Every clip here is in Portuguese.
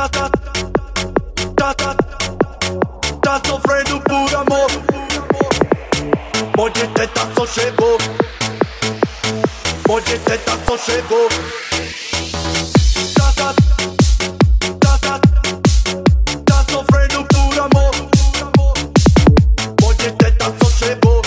Tá sofrendo por amor. Monte de tentação chegou. Monte de tentação chegou. Tá sofrendo por amor. Monte de tentação chegou.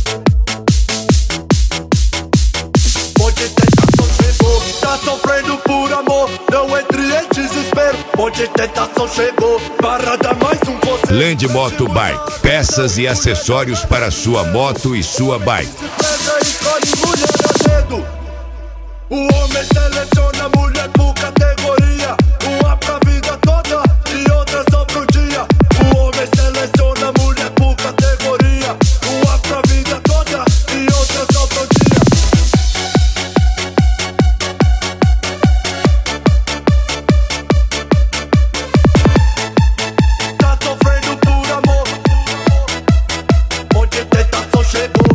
Monte de tentação chegou. Tá sofrendo por amor. Não entre em desespero. Monte de tentação chegou. Parada mais um você. Land Moto Bike, peças e acessórios para sua moto e sua bike. Escolhe mulher a dedo. O homem seleciona mulher por categoria. Uma pra vida toda e outra só pro dia. O homem seleciona mulher por categoria. Uma pra vida toda e outra só pro dia. Tá sofrendo por amor. Monte de tentação chegou.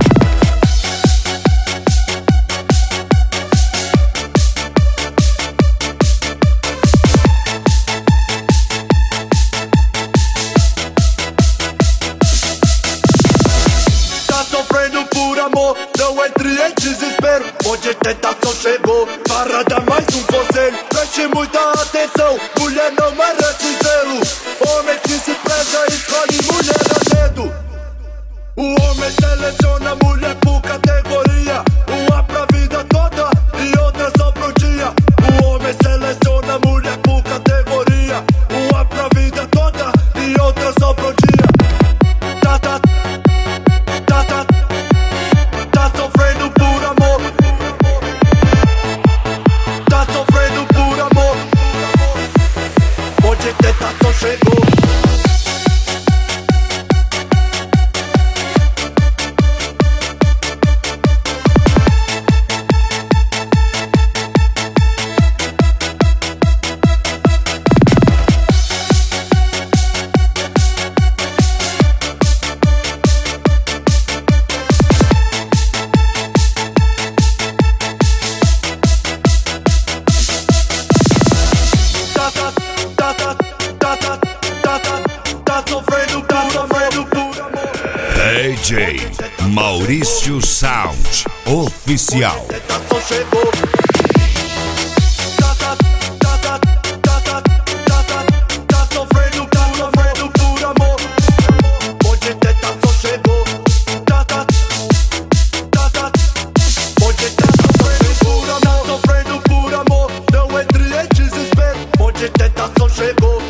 Sofrendo por amor, não entre em desespero. Monte de tentação chegou. Parada mais um conselho. Preste muita atenção, mulher não merece zelo. Homem que se preza escolhe mulher a dedo. O homem seleciona mulher por categoria. Uma pra vida toda e outra só pro dia. O homem seleciona mulher por categoria. Uma pra vida toda e outra só pro dia. Tá sofrendo por amor. Tá sofrendo por amor. Monte de tentação chegou. Tá sofrendo por amor. DJ Maurício Sound Oficial. Tentação chegou. Tá sofrendo por amor. Monte de tentação chegou. Monte de tentação sofrendo por amor. Não entre em desespero. Monte de tentação chegou.